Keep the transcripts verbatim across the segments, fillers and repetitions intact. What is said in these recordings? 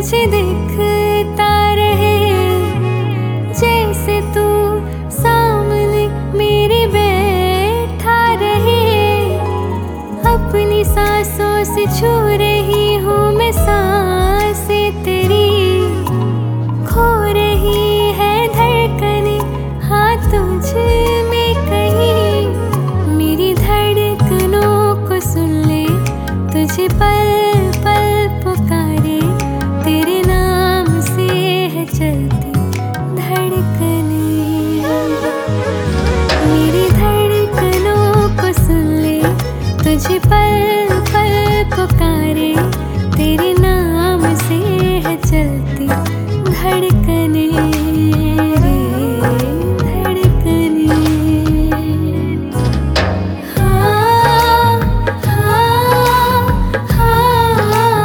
मुझे दिखता रहे, जैसे तू सामने मेरे बैठा रहे। अपनी सांसों से छू रही हूँ मैं सांसें तेरी, खो रही है धड़कने हाँ तुझ में कहीं। मेरी धड़कनों को सुन ले, तुझे पल पल पुकारे, तेरे नाम से है चलती धड़कने। मेरी धड़कनों को सुन ले, तुझे पल पल पुकारे, तेरे नाम से है चलती धड़कने रे धड़कने। हाँ हाँ हाँ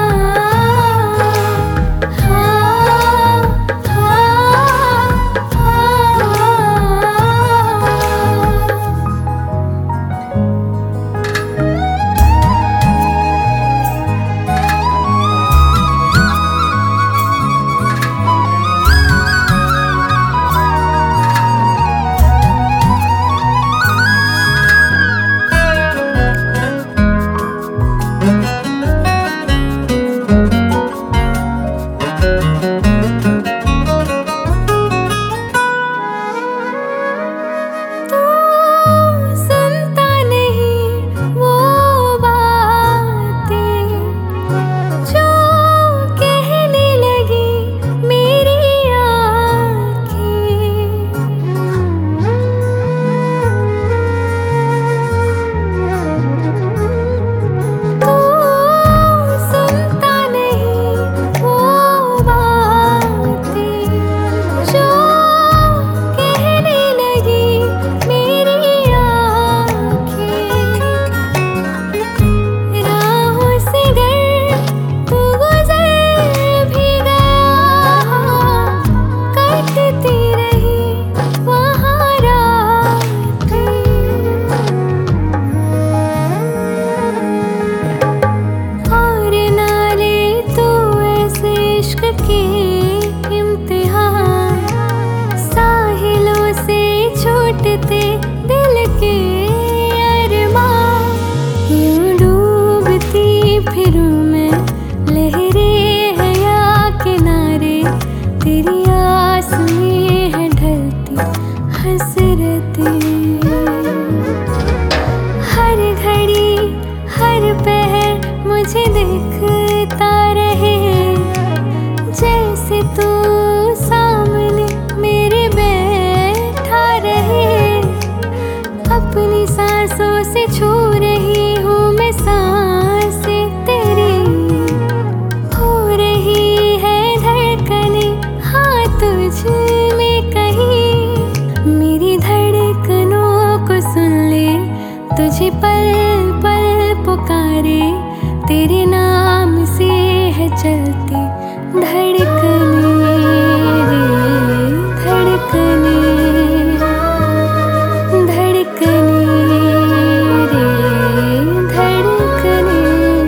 हाँ दिल के अरमां। यूं डूबती फिरूं मैं, लहरें हैं या किनारे, तेरी आस में है ढलती हसरतें। हर घड़ी हर पहर मुझे दिखता रहे, जैसे तू सामने मेरे बैठा रहे। अपनी सांसों से छू रही हूँ मैं सांसें तेरी, हो रही है धड़कने हाँ तुझ में कहीं। मेरी धड़कनों को सुन ले, तुझे पल पल पुकारे, तेरे नाम से है चलती धड़कने रे धड़कने धड़कने रे धड़कने।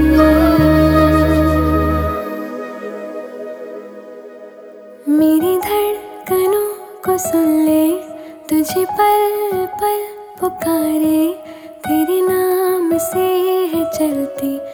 मेरी धड़कनों को सुन ले, तुझे पल पल पुकारे, तेरे नाम से है चलती